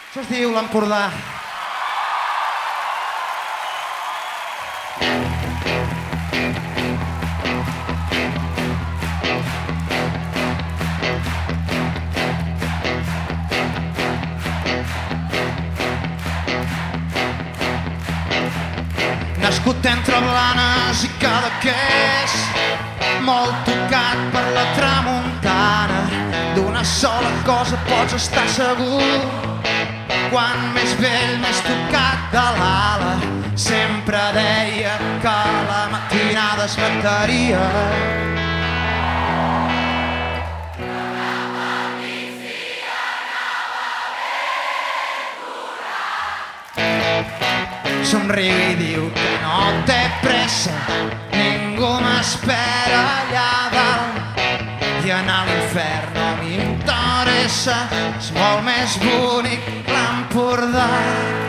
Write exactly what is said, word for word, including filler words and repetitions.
Això es diu l'Empordà. Nascut entre Blanes i Cadaqués, molt tocat per la tramuntana, d'una sola cosa pots estar segur: quan més vell, més tocat de l'ala. Sempre deia que la matinada es mataria. Somriu i diu que no té pressa, ningú m'espera allà dalt, i anar a l'infern no m'interessa, és molt més bonic l'Empordà.